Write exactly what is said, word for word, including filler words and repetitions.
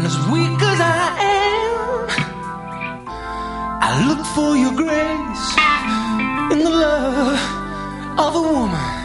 And as weak as I am, I look for your grace in the love of a woman.